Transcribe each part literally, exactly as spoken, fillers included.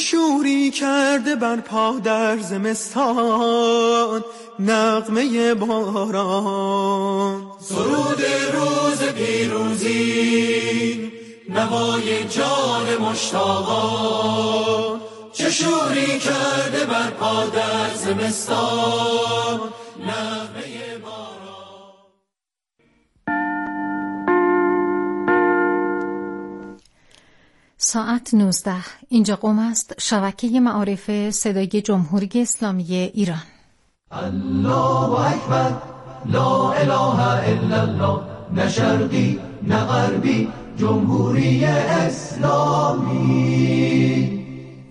شوری کرده بر پا در زمستان نغمه باران. سرود روز پیروزی نوای جان مشتاقان، چه شوری کرده بر پا در زمستان نغمه باران. ساعت نوزده. اینجا قم است، شبکه معارف صدای جمهوری اسلامی ایران. الله اکبر، لا اله الا الله، نه شرقی نه غربی، جمهوری اسلامی.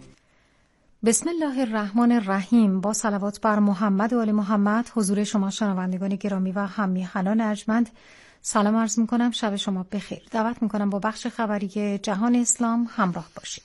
بسم الله الرحمن الرحیم. با صلوات بر محمد و آل محمد حضور شما شنوندگان گرامی و هم‌میهنان ارجمند سلام عرض می‌کنم. شب شما بخیر. دعوت می‌کنم با بخش خبری جهان اسلام همراه باشید.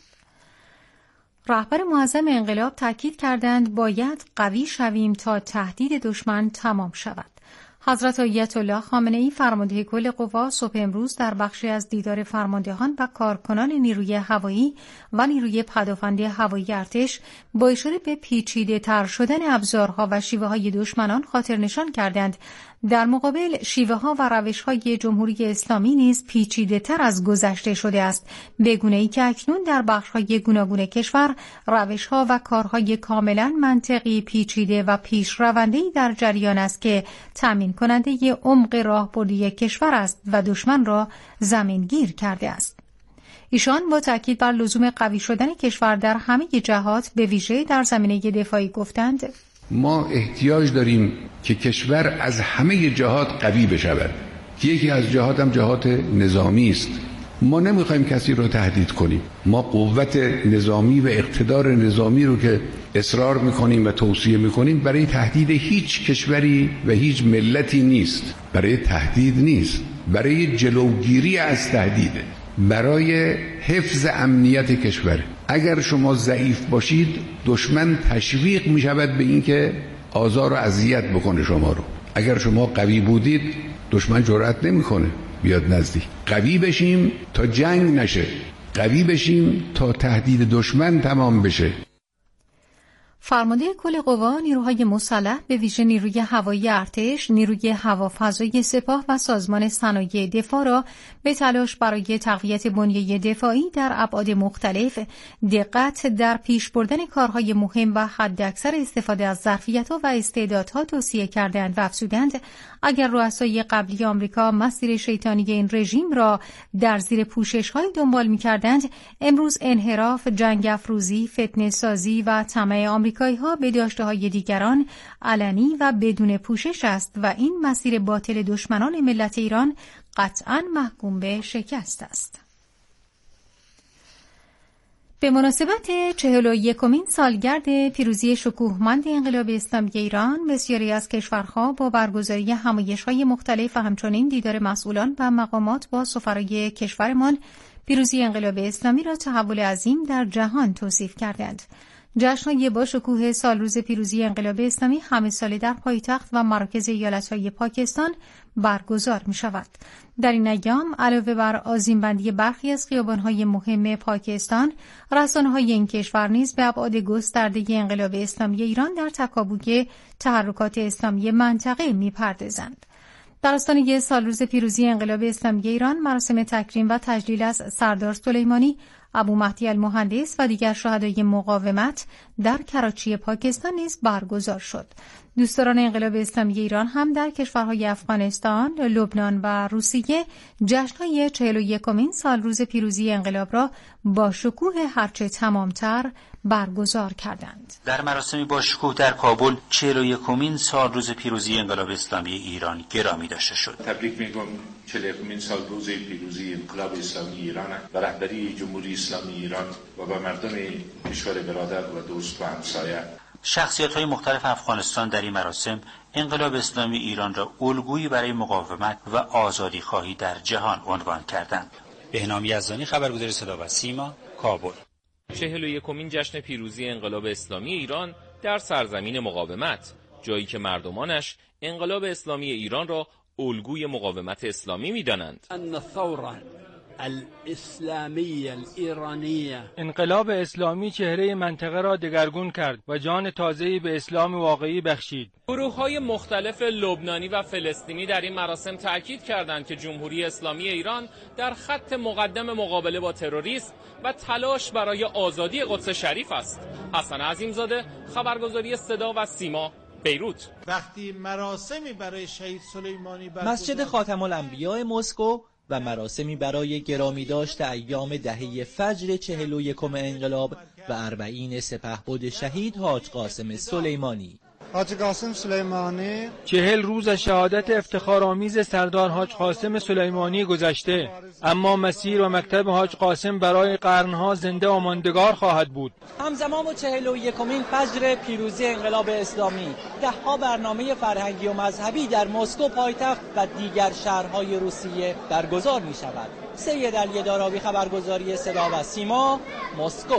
رهبر معظم انقلاب تاکید کردند باید قوی شویم تا تهدید دشمن تمام شود. حضرت آیت الله خامنه‌ای فرمانده کل قوا صبح امروز در بخشی از دیدار فرماندهان و کارکنان نیروی هوایی و نیروی پدافند هوایی ارتش با اشاره به پیچیده تر شدن ابزارها و شیوه های دشمنان خاطر نشان کردند در مقابل شیوه ها و روش های جمهوری اسلامی نیز پیچیده تر از گذشته شده است، به گونه‌ای که اکنون در بخش های گوناگون کشور روش ها و کارهای کاملا منطقی، پیچیده و پیشرونده‌ای در جریان است که تامین کننده ی عمق راهبردی کشور است و دشمن را زمینگیر کرده است. ایشان با تاکید بر لزوم قوی شدن کشور در همه جهات به ویژه در زمینه دفاعی گفتند ما احتیاج داریم که کشور از همه جهات قوی بشود. یکی از جهات هم جهات نظامی است. ما نمیخوایم کسی رو تهدید کنیم. ما قوت نظامی و اقتدار نظامی رو که اصرار میکنیم و توصیه میکنیم برای تهدید هیچ کشوری و هیچ ملتی نیست، برای تهدید نیست، برای جلوگیری از تهدیده، برای حفظ امنیت کشور. اگر شما ضعیف باشید دشمن تشویق می شود به این که آزار و اذیت بکنه شما رو. اگر شما قوی بودید دشمن جرأت نمی کنه بیاد نزدیک. قوی بشیم تا جنگ نشه، قوی بشیم تا تهدید دشمن تمام بشه. فرمانده کل قوا نیروهای مسلح به ویژه نیروی هوایی ارتش، نیروی هوافضای سپاه و سازمان صنایع دفاع را به تلاش برای تقویت بنیه دفاعی در ابعاد مختلف، دقت در پیش بردن کارهای مهم و حداکثر استفاده از ظرفیت‌ها و استعدادها توصیه کردند و افزودند اگر رؤسای قبلی آمریکا مسیر شیطانی این رژیم را در زیر پوشش‌های دنبال می‌کردند، امروز انحراف، جنگ افروزی، فتنه سازی و طمع آمریکایی‌ها به داشته‌های دیگران علنی و بدون پوشش است و این مسیر باطل دشمنان ملت ایران قطعاً محکوم به شکست است. به مناسبت چهل و یکمین سالگرد پیروزی شکوهمند انقلاب اسلامی ایران، بسیاری از کشورها با برگزاری همایش‌های مختلف و همچنین دیدار مسئولان و مقامات با سفرای کشورمان پیروزی انقلاب اسلامی را تحول عظیم در جهان توصیف کردند. جشن‌های با شکوه سالروز پیروزی انقلاب اسلامی همه ساله در پایتخت و مراکز ایالت‌های پاکستان برگزار می‌شود. در این ایام علاوه بر آذین‌بندی برخی از خیابان‌های مهم پاکستان، رسانه‌های این کشور نیز به ابعاد گسترده انقلاب اسلامی ایران در تکابوی تحرکات اسلامی منطقه می‌پردازند. در آستانه سالروز پیروزی انقلاب اسلامی ایران، مراسم تکریم و تجلیل از سردار سلیمانی، ابو مهدی المهندس و دیگر شهدای مقاومت در کراچی پاکستان نیز برگزار شد. دوستداران انقلاب اسلامی ایران هم در کشورهای افغانستان، لبنان و روسیه جشن‌های چهل و یکمین سالروز پیروزی انقلاب را با شکوه هرچه تمامتر برگزار کردند. در مراسمی با شکوه در کابل چهل و یکمین سالروز پیروزی انقلاب اسلامی ایران گرامی داشته شد. تبریک میگم چهل و یکمین سالروز پیروزی انقلاب اسلامی ایران و رهبری جمهوری اسلامی ایران و به مردم کشور برادر و دوست و همسایه. شخصیت‌های مختلف افغانستان در این مراسم انقلاب اسلامی ایران را الگویی برای مقاومت و آزادی خواهی در جهان عنوان کردند. بهنام یزدانی، خبرگزاری صدا و سیما، کابل. چهل و یکمین جشن پیروزی انقلاب اسلامی ایران در سرزمین مقاومت، جایی که مردمانش انقلاب اسلامی ایران را الگوی مقاومت اسلامی می‌دانند. ان الثوره الاسلامی الایرانی. انقلاب اسلامی چهره منطقه را دگرگون کرد و جان تازه‌ای به اسلام واقعی بخشید. گروه‌های مختلف لبنانی و فلسطینی در این مراسم تاکید کردند که جمهوری اسلامی ایران در خط مقدم مقابله با تروریسم و تلاش برای آزادی قدس شریف است. حسن عظیمزاده، خبرگزاری صدا و سیما، بیروت. وقتی مراسمی برای شهید سلیمانی برگزار مسجد خاتم الانبیاء مسکو و مراسمی برای گرامی داشت ایام دهه فجر چهل و یکم انقلاب و اربعین سپهبد شهید حاج قاسم سلیمانی. حاج قاسم سلیمانی چهل روز از شهادت افتخارآمیز سردار حاج قاسم سلیمانی گذشته، اما مسیر و مکتب حاج قاسم برای قرنها زنده و ماندگار خواهد بود. همزمان با چهل و یکمین فجر پیروزی انقلاب اسلامی، دهها برنامه فرهنگی و مذهبی در مسکو پایتخت و دیگر شهرهای روسیه برگزار می شود. سید علی دارابی، خبرگزاری صدا و سیما، مسکو.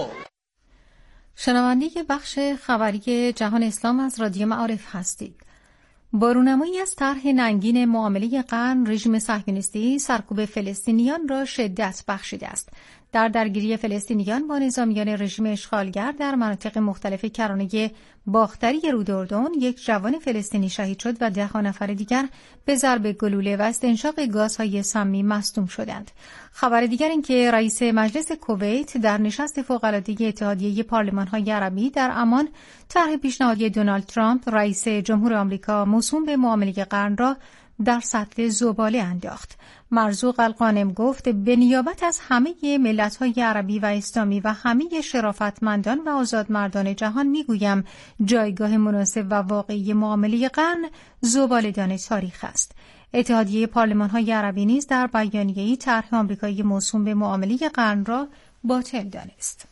شنونده بخش خبری جهان اسلام از رادیو معارف هستید. با رونمایی از طرح ننگین معامله قرن، رژیم صهیونیستی سرکوب فلسطینیان را شدت بخشیده است. در درگیری فلسطینیان با نظامیان رژیم اشغالگر در مناطق مختلف کرانه باختری رود اردن، یک جوان فلسطینی شهید شد و ده نفر دیگر به ضرب گلوله و استنشاق گازهای سمی مصدوم شدند. خبر دیگر این که رئیس مجلس کویت در نشست فوق‌العاده اتحادیه پارلمان‌های عربی در عمان طرح پیشنهادی دونالد ترامپ رئیس جمهور آمریکا موسوم به معامله قرن را در سطل زباله انداخت. مرزوق القانم گفت به نیابت از همه ملت‌های عربی و اسلامی و همه شرافتمندان و آزادمردان جهان میگویم جایگاه مناسب و واقعی معامله قرن زباله‌دان تاریخ است. اتحادیه پارلمان‌های عربی نیز در بیانیه‌ای طرح آمریکایی موسوم به معامله قرن را باطل دانست.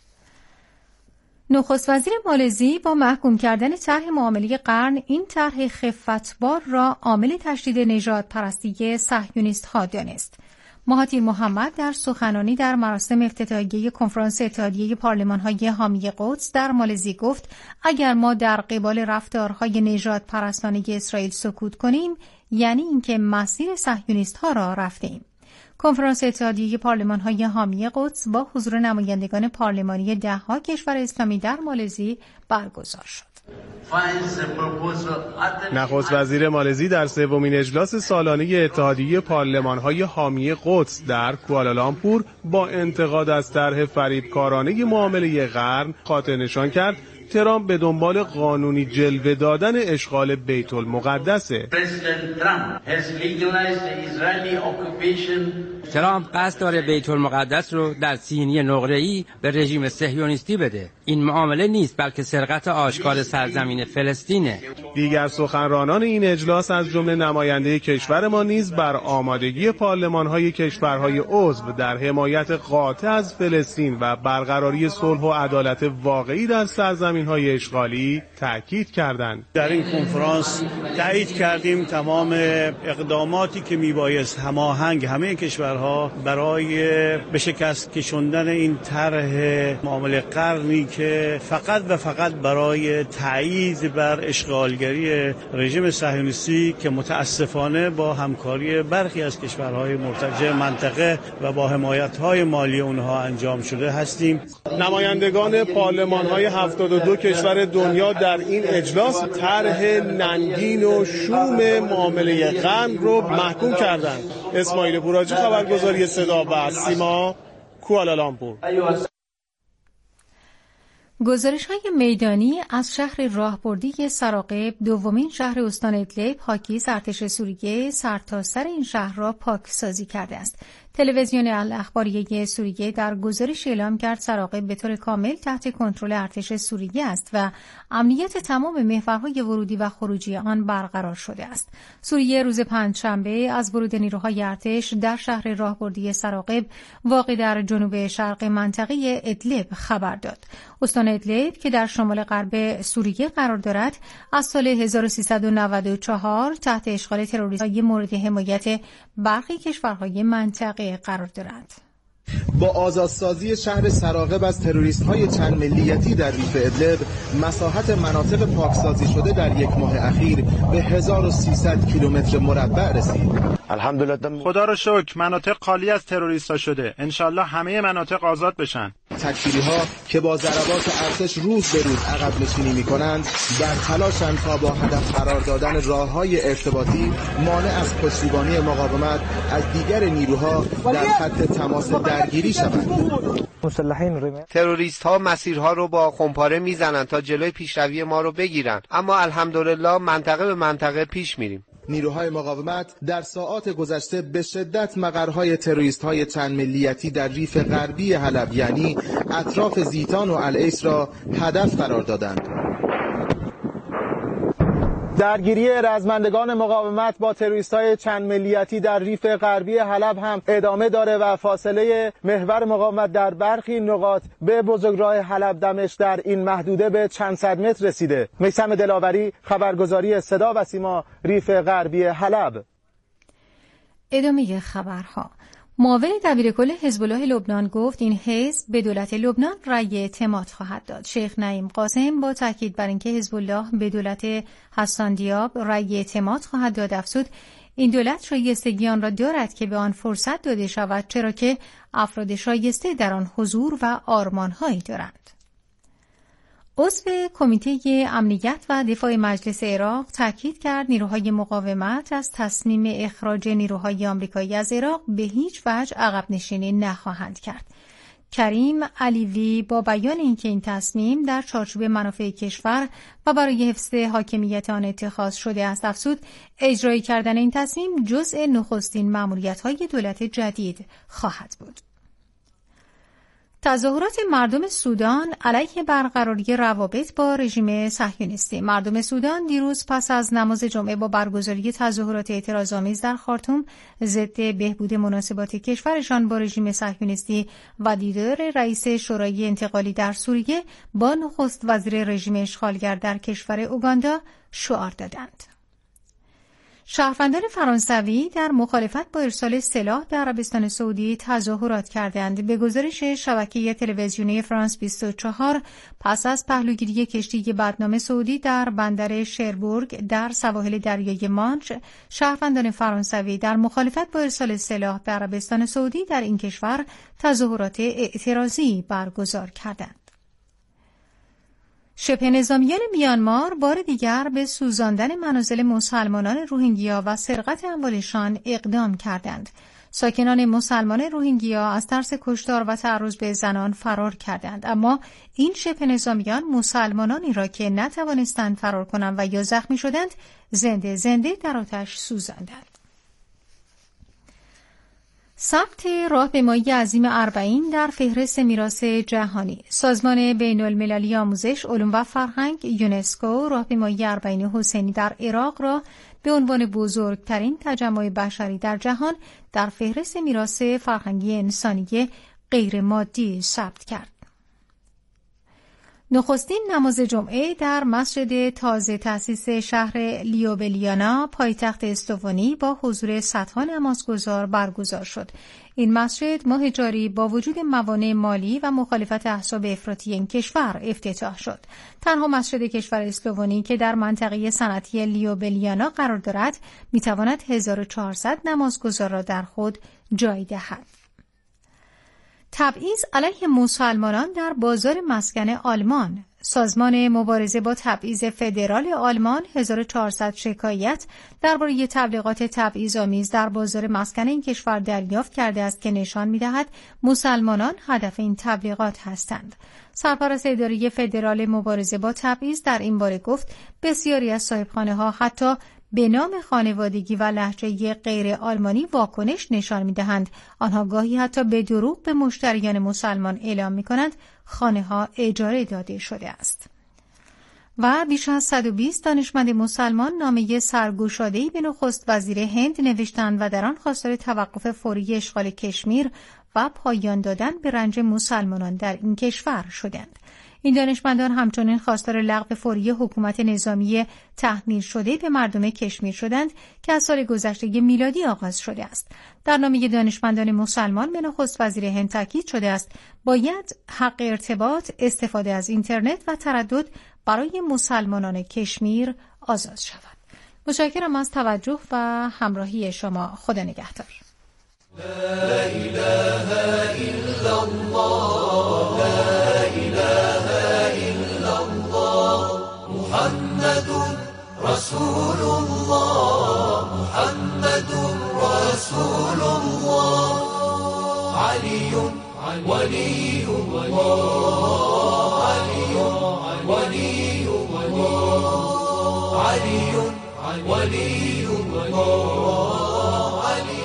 نخست وزیر مالزی با محکوم کردن طرح معامله قرن، این طرح خفتبار را عامل تشدید نژاد پرستی صهیونیست‌ها دانست. مهاتیر محمد در سخنرانی در مراسم افتتاحیه کنفرانس اتحادیه پارلمان‌های حامی قدس در مالزی گفت اگر ما در قبال رفتارهای نژاد پرستانه اسرائیل سکوت کنیم، یعنی اینکه مسیر صهیونیست‌ها را رفتیم. کنفرانس اتحادیه پارلمان‌های حامی قدس با حضور نمایندگان پارلمانی ده‌ها کشور اسلامی در مالزی برگزار شد. نخست وزیر مالزی در سومین اجلاس سالانه اتحادیه پارلمان‌های حامی قدس در کوالالامپور با انتقاد از طرح فریبکارانه معامله قرن خاطر نشان کرد ترامپ به دنبال قانونی جلوه دادن اشغال بیت المقدسه. ترامپ قصد داره بیت المقدس رو در سینی نقره‌ای به رژیم صهیونیستی بده. این معامله نیست بلکه سرقت آشکار سرزمین فلسطینه. دیگر سخنرانان این اجلاس از جمله نماینده کشور ما نیز بر آمادگی پارلمان‌های کشورهای عضو در حمایت قاطع از فلسطین و برقراری صلح و عدالت واقعی در سرزمین‌های اشغالی تاکید کردند. در این کنفرانس تایید کردیم تمام اقداماتی که میبایست هماهنگ همه کشورها برای به شکست کشوندن این طرح معامله قرنی که فقط و فقط برای تایید بر اشغالگری رژیم صهیونیستی که متاسفانه با همکاری برخی از کشورهای مرتجع منطقه و با حمایت‌های مالی اونها انجام شده هستیم. نمایندگان پارلمان‌های هفتاد و دو کشور دنیا در این اجلاس طرح ننگین و شوم معامله قرن رو محکوم کردند. اسماعیل پوراجی، خبرگزاری صدا و سیما، کوالالامپور. گزارش‌های میدانی از شهر راهبردی سراقب، دومین شهر استان ادلب، حاکی از ارتش سوریه، سرتاسر این شهر را پاکسازی کرده است. تلویزیون الاخباریه سوریه در گزارش اعلام کرد سراقب به طور کامل تحت کنترل ارتش سوریه است و امنیت تمام محورهای ورودی و خروجی آن برقرار شده است. سوریه روز پنجشنبه از ورود نیروهای ارتش در شهر راهبردی سراقب واقع در جنوب شرق منطقه ادلب خبر داد. استان ادلب که در شمال غرب سوریه قرار دارد، از سال هزار و سیصد و نود و چهار تحت اشغال تروریست‌های مورد حمایت برخی کشورهای منطقه قرار دارد. با آزادسازی شهر سراقب از تروریست‌های چند ملیتی در ریف ادلب، مساحت مناطق پاکسازی شده در یک ماه اخیر به هزار و سیصد کیلومتر مربع رسید. الحمدلله خدا رو شکر مناطق خالی از تروریستا شده. انشالله همه مناطق آزاد بشن. تکفیری‌ها که با ضربات ارتش روز به روز عقب نشینی می‌کنند در تلاشند تا با هدف قرار دادن راه‌های ارتباطی مانع از پشتیبانی مقاومت از دیگر نیروها در خط تماس درگیری شوند. تروریست ها مسیرها رو با خمپاره میزنن تا جلوی پیشروی ما رو بگیرن، اما الحمدلله منطقه به منطقه پیش میریم. نیروهای مقاومت در ساعات گذشته به شدت مقرهای تروریست‌های چند ملیتی در ریف غربی حلب یعنی اطراف زیتان و العیش را هدف قرار دادند. درگیری رزمندگان مقاومت با تروریست‌های چند ملیتی در ریف غربی حلب هم ادامه داره و فاصله محور مقاومت در برخی نقاط به بزرگراه حلب دمشق در این محدوده به چند صد متر رسیده. میثم دلاوری، خبرگزاری صدا و سیما، ریف غربی حلب. ادامه خبرها. معاون دبیرکل حزب الله لبنان گفت این حزب به دولت لبنان رأی اعتماد خواهد داد. شیخ نعیم قاسم با تاکید بر اینکه حزب الله به دولت حسان دیاب رأی اعتماد خواهد داد افزود این دولت شایستگی آن را دارد که به آن فرصت داده شود، چرا که افراد شایسته در آن حضور و آرمان‌هایی دارند. عضو کمیته امنیت و دفاع مجلس عراق تاکید کرد نیروهای مقاومت از تصمیم اخراج نیروهای آمریکایی از عراق به هیچ وجه عقب نشینی نخواهند کرد. کریم علیوی با بیان اینکه این تصمیم در چارچوب منافع کشور و برای حفظ حاکمیت آن اتخاذ شده است افزود اجرایی کردن این تصمیم جزء نخستین مأموریت‌های دولت جدید خواهد بود. تظاهرات مردم سودان علیه برقراری روابط با رژیم صهیونیستی. مردم سودان دیروز پس از نماز جمعه با برگزاری تظاهرات اعتراض‌آمیز در خارتوم ضد بهبود مناسبات کشورشان با رژیم صهیونیستی و دیدار رئیس شورای انتقالی در سوریه با نخست وزیر رژیم اشغالگر در کشور اوگاندا شعار دادند. شهروندان فرانسوی در مخالفت با ارسال سلاح در عربستان سعودی تظاهرات کردند. به گزارش شبکه تلویزیونی فرانس بیست و چهار پس از پهلوگیری کشتی بدنام سعودی در بندر شربورگ در سواحل دریای مانچ، شهروندان فرانسوی در مخالفت با ارسال سلاح به عربستان سعودی در این کشور تظاهرات اعتراضی برگزار کردند. شبه نظامیان میانمار بار دیگر به سوزاندن منازل مسلمانان روهینگیا و سرقت اموالشان اقدام کردند. ساکنان مسلمان روهینگیا از ترس کشتار و تعرض به زنان فرار کردند، اما این شبه نظامیان مسلمانانی را که نتوانستند فرار کنند و یا زخمی شدند زنده زنده در آتش سوزاندند. ثبت راهپیمایی عظیم اربعین در فهرست میراث جهانی. سازمان بین المللی آموزش، علوم و فرهنگ یونسکو راهپیمایی اربعین حسینی در عراق را به عنوان بزرگترین تجمع بشری در جهان در فهرست میراث فرهنگی انسانی غیر مادی ثبت کرد. نخستین نماز جمعه در مسجد تازه تأسیس شهر لیوبلیانا پایتخت استوانی با حضور صدها نمازگزار برگزار شد. این مسجد ماه جاری با وجود موانع مالی و مخالفت احزاب افراطی این کشور افتتاح شد. تنها مسجد کشور اسلوونی که در منطقه صنعتی لیوبلیانا قرار دارد میتواند هزار و چهارصد نمازگزار را در خود جای دهد. تبعیض علیه مسلمانان در بازار مسکن آلمان. سازمان مبارزه با تبعیض فدرال آلمان هزار و چهارصد شکایت درباره تبلیغات تبعیض‌آمیز در بازار مسکن این کشور دریافت کرده است که نشان می‌دهد مسلمانان هدف این تبلیغات هستند. سرپرست اداره فدرال مبارزه با تبعیض در این باره گفت بسیاری از صاحبخانه‌ها حتی به نام خانوادگی و لهجه غیر آلمانی واکنش نشان می‌دهند. آنها گاهی حتی به دروغ به مشتریان مسلمان اعلام می‌کنند خانه‌ها اجاره داده شده است. و بیش از صد و بیست دانشمند مسلمان نامه سرگشاده‌ای به نخست وزیر هند نوشتند و در آن خواستار توقف فوری اشغال کشمیر و پایان دادن به رنج مسلمانان در این کشور شدند. این دانشمندان همچنین خواستار لغو فوری حکومت نظامی تحمیل شده به مردم کشمیر شدند که از سال گذشته میلادی آغاز شده است. در نامه دانشمندان مسلمان به نخست وزیر هند تاکید شده است باید حق ارتباط، استفاده از اینترنت و تردد برای مسلمانان کشمیر آزاد شود. متشکرم از توجه و همراهی شما. خدا نگهدار. لا إله إلا الله لا إله إلا الله محمد رسول الله محمد رسول الله علي ولي الله علي ولي الله علي ولي الله علي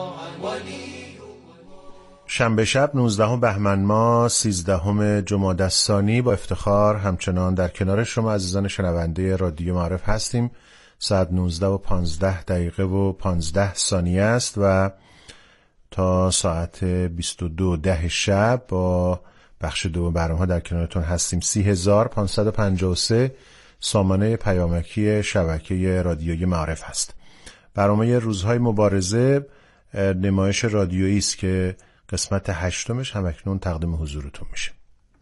شنبه شب نوزدهم بهمن ماه سیزدهم جمادی الثانی با افتخار همچنان در کنار شما عزیزان شنونده رادیو معارف هستیم. ساعت نوزده و پانزده دقیقه و پانزده ثانیه است و تا ساعت بیست و دو ده شب با بخش دو برنامه در کنارتون هستیم. سی هزار پانصد و پنجاه و سه سامانه پیامکی شبکه رادیوی معارف هست. برنامه روزهای مبارزه نمایش رادیویی است که قسمت هشتمش همکنون تقدیم حضورتون میشه.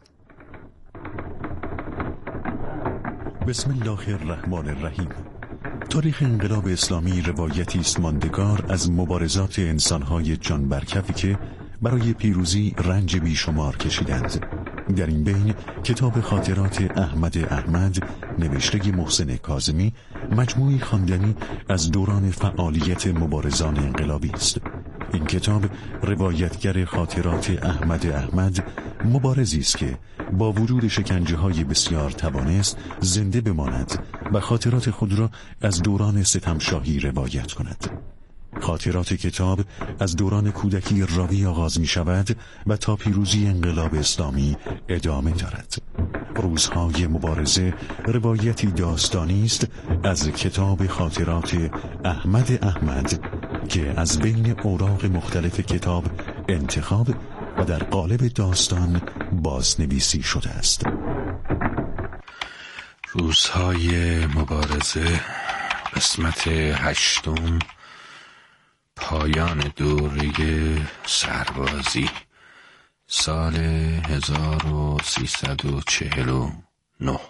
بسم الله الرحمن الرحیم. تاریخ انقلاب اسلامی روایتی است ماندگار از مبارزات انسانهای جان برکفی که برای پیروزی رنج بیشمار کشیدند. در این بین کتاب خاطرات احمد احمد نوشته محسن کاظمی مجموعی خواندنی از دوران فعالیت مبارزان انقلابی است. این کتاب روایتگر خاطرات احمد احمد مبارزی است که با وجود شکنجه‌های بسیار توانست زنده بماند و خاطرات خود را از دوران ستمشاهی روایت کند. خاطرات کتاب از دوران کودکی راوی آغاز می شود و تا پیروزی انقلاب اسلامی ادامه دارد. روزهای مبارزه روایتی داستانی است از کتاب خاطرات احمد احمد که از بین اوراق مختلف کتاب انتخاب و در قالب داستان بازنویسی شده است. روزهای مبارزه قسمت هشتم، پایان دوره سربازی، سال هزار و سیصد و چهل و نه.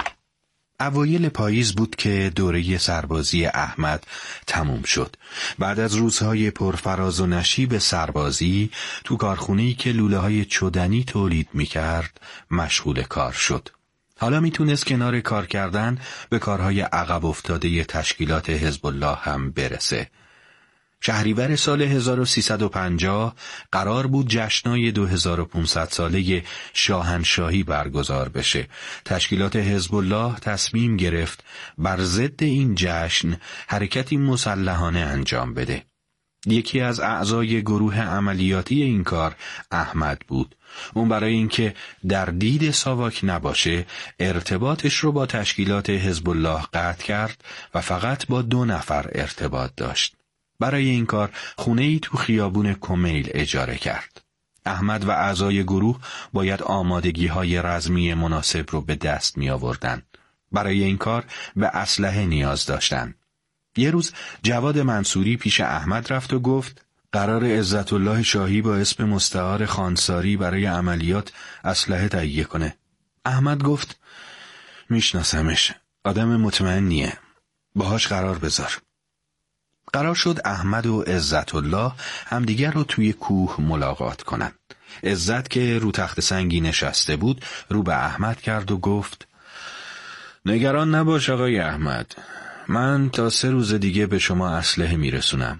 اوایل پاییز بود که دوره سربازی احمد تموم شد. بعد از روزهای پرفراز و نشیب سربازی تو کارخونه‌ای که لوله‌های چدنی تولید می‌کرد مشغول کار شد. حالا میتونست کنار کار کردن به کارهای عقب افتاده تشکیلات حزب الله هم برسه. شهریور سال هزار و سیصد و پنجاه قرار بود جشنای دو هزار و پانصد ساله شاهنشاهی برگزار بشه. تشکیلات حزب الله تصمیم گرفت بر ضد این جشن حرکتی مسلحانه انجام بده. یکی از اعضای گروه عملیاتی این کار احمد بود. اون برای اینکه در دید ساواک نباشه ارتباطش رو با تشکیلات حزب الله قطع کرد و فقط با دو نفر ارتباط داشت. برای این کار خونه‌ای تو خیابون کمیل اجاره کرد. احمد و اعضای گروه باید آمادگی‌های رزمی مناسب رو به دست می آوردن. برای این کار به اسلحه نیاز داشتن. یه روز جواد منصوری پیش احمد رفت و گفت قرار عزت الله شاهی با اسم مستعار خانساری برای عملیات اسلحه تهیه کنه. احمد گفت میشناسمش، آدم مطمئنیه، باهاش قرار بذار. قرار شد احمد و عزت الله همدیگر رو توی کوه ملاقات کنن. عزت که رو تخت سنگی نشسته بود رو به احمد کرد و گفت نگران نباش آقای احمد، من تا سه روز دیگه به شما اسلحه میرسونم.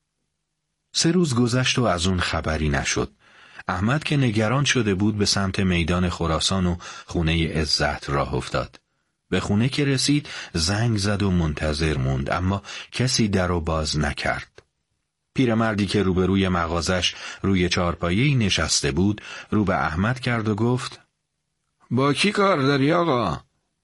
سه روز گذشت و از اون خبری نشد. احمد که نگران شده بود به سمت میدان خراسان و خونه عزت راه افتاد. به خونه که رسید زنگ زد و منتظر موند، اما کسی در رو باز نکرد. پیرمردی که روبروی مغازش روی چارپایه‌ای نشسته بود رو به احمد کرد و گفت با کی کار داری آقا؟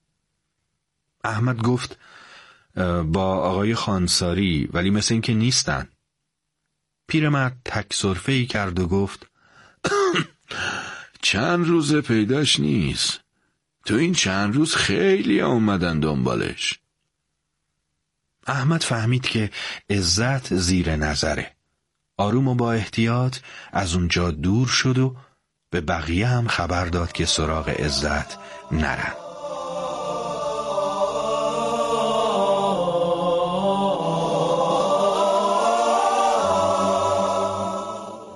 احمد گفت با آقای خانساری، ولی مثل این که نیستن. پیرمرد تک سرفه‌ای کرد و گفت چند روز پیداش نیست، تو این چند روز خیلی اومدن دنبالش. احمد فهمید که عزت زیر نظره. آروم و با احتیاط از اونجا دور شد و به بقیه هم خبر داد که سراغ عزت نرن.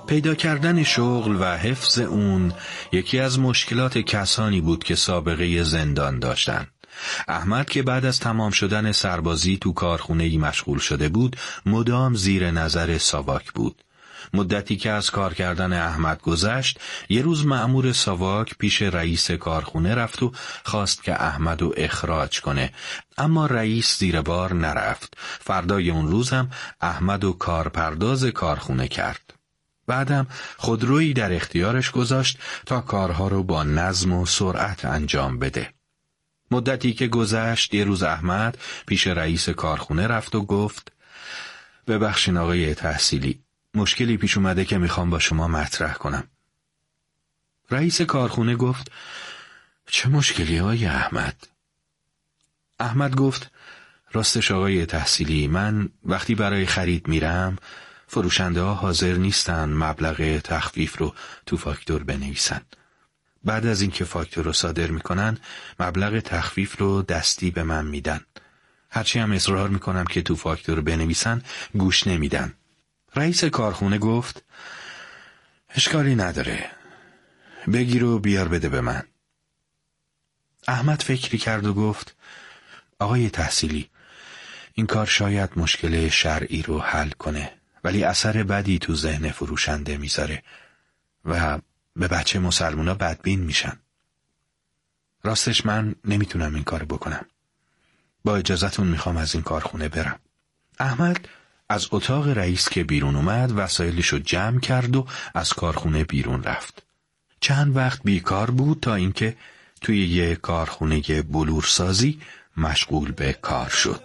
پیدا کردن شغل و حفظ اون یکی از مشکلات کسانی بود که سابقه زندان داشتن. احمد که بعد از تمام شدن سربازی تو کارخونه‌ای مشغول شده بود، مدام زیر نظر ساواک بود. مدتی که از کار کردن احمد گذشت، یه روز مأمور ساواک پیش رئیس کارخونه رفت و خواست که احمدو اخراج کنه، اما رئیس زیر بار نرفت. فردای اون روز هم احمدو کارپرداز کارخونه کرد. بعدم خودرویی در اختیارش گذاشت تا کارها رو با نظم و سرعت انجام بده. مدتی که گذشت، یه روز احمد پیش رئیس کارخونه رفت و گفت: ببخشین آقای تحصیلی، مشکلی پیش اومده که میخوام با شما مطرح کنم. رئیس کارخونه گفت: چه مشکلی آقای احمد؟ احمد گفت: راستش آقای تحصیلی، من وقتی برای خرید میرم، فروشنده ها حاضر نیستن مبلغ تخفیف رو تو فاکتور بنویسن. بعد از اینکه فاکتور رو صادر میکنن، مبلغ تخفیف رو دستی به من میدن. هرچی هم اصرار میکنم که تو فاکتور بنویسن، گوش نمیدن. رئیس کارخونه گفت: اشکالی نداره، بگیر و بیار بده به من. احمد فکری کرد و گفت: آقای تحصیلی، این کار شاید مشکل شرعی رو حل کنه، ولی اثر بدی تو ذهن فروشنده میذاره و به بچه مسلمونا بدبین میشن. راستش من نمیتونم این کار بکنم. با اجازهتون میخوام از این کارخونه برم. احمد از اتاق رئیس که بیرون اومد، وسایلشو جمع کرد و از کارخونه بیرون رفت. چند وقت بیکار بود تا اینکه توی یه کارخونه بلورسازی مشغول به کار شد.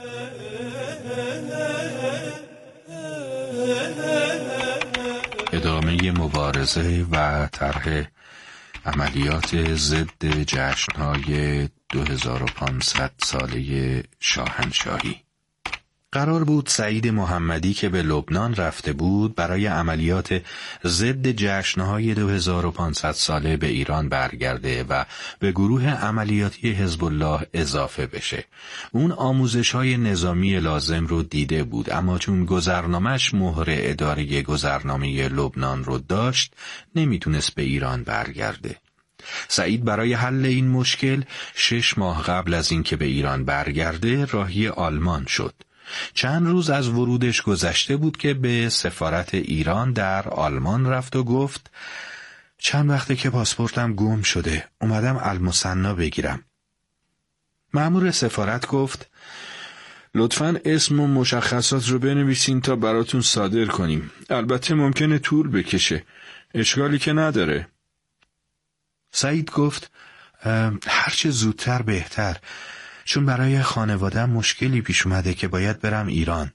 ادامه مبارزه و طرح عملیات ضد جشن‌های دو هزار و پانصد ساله شاهنشاهی. قرار بود سعید محمدی که به لبنان رفته بود برای عملیات ضد جشن‌های دو هزار و پانصد ساله به ایران برگرده و به گروه عملیاتی حزب الله اضافه بشه. اون آموزش‌های نظامی لازم رو دیده بود، اما چون گذرنامه‌اش مهر اداره گذرنامه لبنان رو داشت، نمیتونست به ایران برگرده. سعید برای حل این مشکل شش ماه قبل از اینکه به ایران برگرده راهی آلمان شد. چند روز از ورودش گذشته بود که به سفارت ایران در آلمان رفت و گفت: چند وقته که پاسپورتم گم شده، اومدم المثنا بگیرم. مأمور سفارت گفت: لطفاً اسم و مشخصات رو بنویسین تا براتون صادر کنیم. البته ممکنه طول بکشه، اشکالی که نداره. سعید گفت: هرچه زودتر بهتر، چون برای خانواده‌ام مشکلی پیش اومده که باید برم ایران.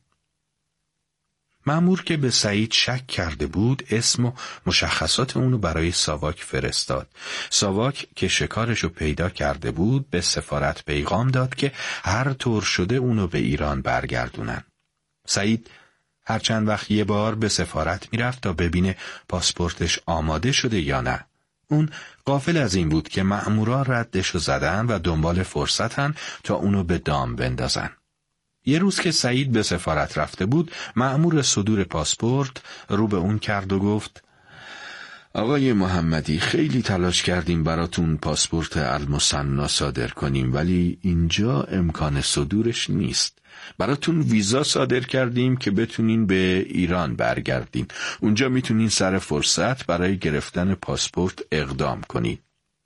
مأمور که به سعید شک کرده بود، اسم و مشخصات اونو برای ساواک فرستاد. ساواک که شکارشو پیدا کرده بود، به سفارت پیغام داد که هر طور شده اونو به ایران برگردونن. سعید هر چند وقت یه بار به سفارت میرفت تا ببینه پاسپورتش آماده شده یا نه. اون غافل از این بود که مأمورا ردشو زدن و دنبال فرصتن تا اونو به دام بندازن. یه روز که سعید به سفارت رفته بود، مأمور صدور پاسپورت رو به اون کرد و گفت: آقای محمدی، خیلی تلاش کردیم براتون پاسپورت المثنا صادر کنیم، ولی اینجا امکان صدورش نیست. براتون ویزا صادر کردیم که بتونین به ایران برگردین. اونجا میتونین سر فرصت برای گرفتن پاسپورت اقدام کنین.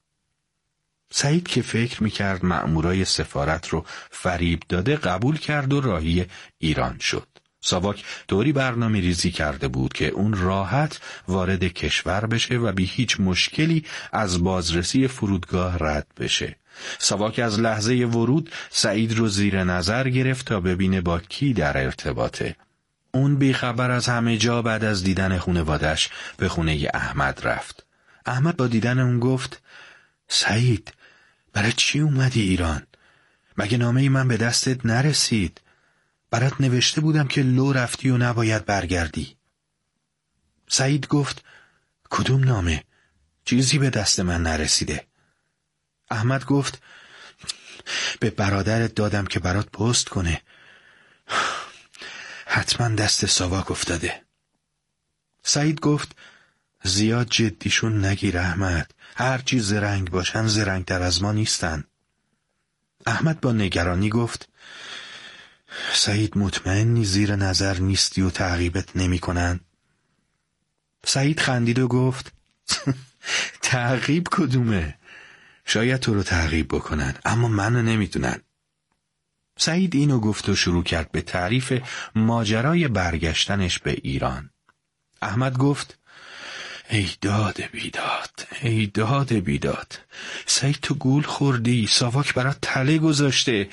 سعید که فکر میکرد مأمورای سفارت رو فریب داده، قبول کرد و راهی ایران شد. ساواک طوری برنامه ریزی کرده بود که اون راحت وارد کشور بشه و بی هیچ مشکلی از بازرسی فرودگاه رد بشه. ساواک از لحظه ورود سعید رو زیر نظر گرفت تا ببینه با کی در ارتباطه. اون بیخبر از همه جا بعد از دیدن خانواده‌اش به خونه احمد رفت. احمد با دیدن اون گفت: سعید، برای چی اومدی ایران؟ مگه نامه من به دستت نرسید؟ برات نوشته بودم که لو رفتی و نباید برگردی. سعید گفت: کدوم نامه؟ چیزی به دست من نرسیده. احمد گفت: به برادرت دادم که برات پست کنه. حتما دست ساواک افتاده. سعید گفت زیاد جدیشون نگیر احمد، هر چی زرنگ باشن زرنگ تر از ما نیستن. احمد با نگرانی گفت سعید مطمئنی زیر نظر نیستی و تعقیبت نمی کنن؟ سعید خندید و گفت تعقیب کدومه؟ شاید تو رو تعقیب بکنن اما منو نمیتونن. سعید اینو گفت و شروع کرد به تعریف ماجرای برگشتنش به ایران. احمد گفت ای داد بیداد، ای داد بیداد، سعید تو گول خوردی، ساواک برات تله گذاشته.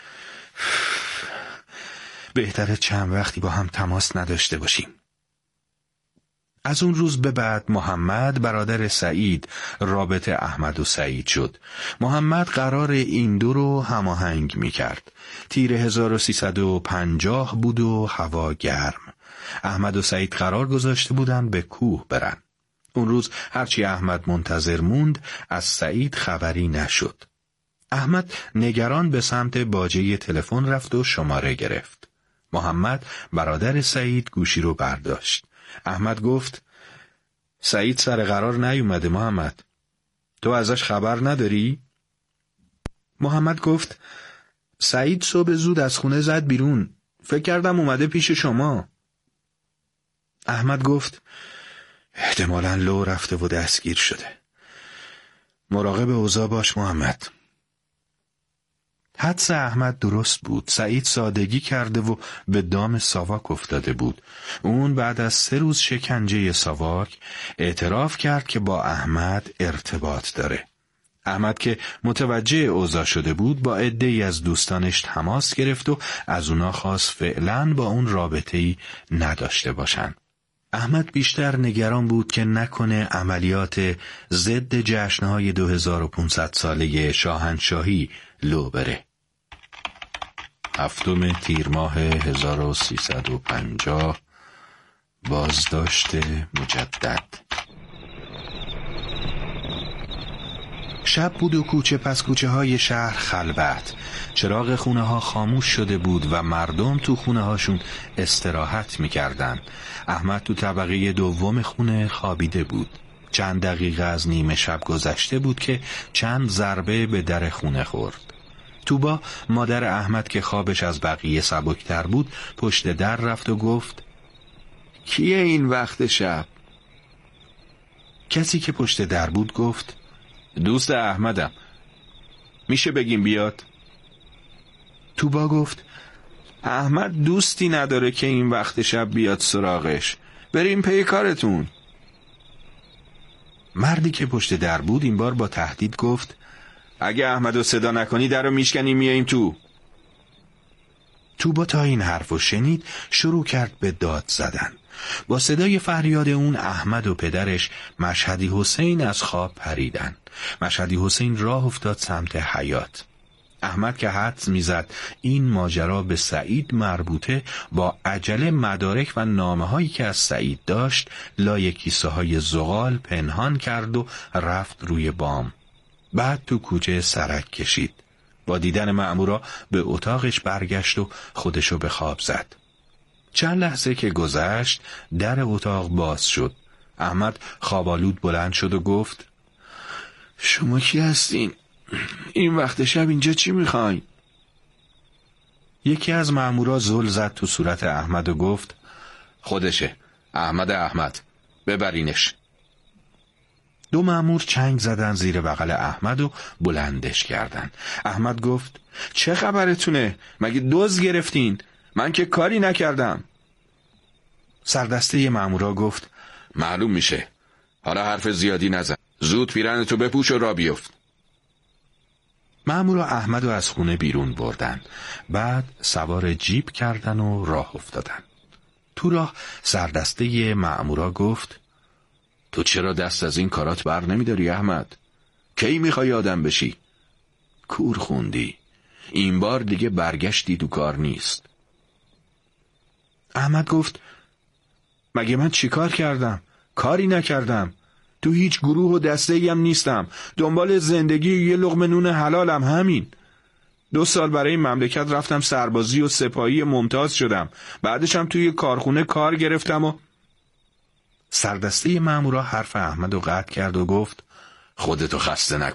بهتره چند وقتی با هم تماس نداشته باشیم. از اون روز به بعد محمد برادر سعید رابطه احمد و سعید شد. محمد قرار این دو رو هماهنگ می کرد. تیر هزار و سیصد و پنجاه بود و هوا گرم. احمد و سعید قرار گذاشته بودن به کوه برن. اون روز هرچی احمد منتظر موند از سعید خبری نشد. احمد نگران به سمت باجه تلفن رفت و شماره گرفت. محمد برادر سعید گوشی رو برداشت. احمد گفت سعید سر قرار نیومده محمد، تو ازش خبر نداری؟ محمد گفت سعید صبح زود از خونه زد بیرون، فکر کردم اومده پیش شما. احمد گفت احتمالاً لو رفته و دستگیر شده. مراقب اوضاع باش محمد. حدس احمد درست بود. سعید سادگی کرده و به دام ساواک افتاده بود. اون بعد از سه روز شکنجه ساواک اعتراف کرد که با احمد ارتباط داره. احمد که متوجه اوضاع شده بود با عده‌ای از دوستانش تماس گرفت و از اونا خواست فعلاً با اون رابطه‌ای نداشته باشن. احمد بیشتر نگران بود که نکنه عملیات ضد جشنهای دو هزار و پانصد ساله شاهنشاهی لو بره. هفتم تیر ماه هزار و سیصد و پنجاه، بازداشت مجدد. شب بود و کوچه پس کوچه های شهر خلوت. چراغ خونه ها خاموش شده بود و مردم تو خونه هاشون استراحت میکردن. احمد تو طبقه دوم خونه خوابیده بود. چند دقیقه از نیمه شب گذشته بود که چند ضربه به در خونه خورد. توبا مادر احمد که خوابش از بقیه سبکتر بود پشت در رفت و گفت کیه این وقت شب؟ کسی که پشت در بود گفت دوست احمدم، میشه بگیم بیاد؟ توبا گفت احمد دوستی نداره که این وقت شب بیاد سراغش، بریم پی کارتون. مردی که پشت در بود این بار با تهدید گفت اگه احمدو صدا نکنی درو میشکنیم میاییم تو. توبا تا این حرفو شنید شروع کرد به داد زدن. با صدای فریاد اون احمد و پدرش مشهدی حسین از خواب پریدن. مشهدی حسین راه افتاد سمت حیاط. احمد که حدس میزد این ماجرا به سعید مربوطه با عجله مدارک و نامه هایی که از سعید داشت لای کیسه های زغال پنهان کرد و رفت روی بام. بعد تو کوچه سرک کشید. با دیدن مأمورا به اتاقش برگشت و خودشو به خواب زد. چند لحظه که گذشت در اتاق باز شد. احمد خوابالود بلند شد و گفت شما کی هستین؟ این وقت شب اینجا چی میخواین؟ یکی از مأمورا زل زد تو صورت احمد و گفت خودشه، احمد احمد، ببرینش. دو مأمور چنگ زدن زیر بغل احمد و بلندش کردن. احمد گفت چه خبرتونه؟ مگه دزد گرفتین؟ من که کاری نکردم. سردسته مأمورا گفت معلوم میشه، حالا حرف زیادی نزن، زود پیرنتو بپوش و را بیفت. مأمورا احمدو از خونه بیرون بردن. بعد سوار جیپ کردن و راه افتادن. تو راه سردسته مأمورا گفت تو چرا دست از این کارات بر نمیداری احمد؟ کی میخوای آدم بشی؟ کور خوندی، این بار دیگه برگشتی تو کار نیست. احمد گفت مگه من چی کار کردم؟ کاری نکردم. تو هیچ گروه و دسته‌ای هم نیستم. دنبال زندگی یه لقمه نون حلالم، همین. دو سال برای این مملکت رفتم سربازی و سپاهی ممتاز شدم. بعدش هم توی کارخونه کار گرفتم و سردسته مامورا حرف احمد رو قطع کرد و گفت خودتو خسته نکن.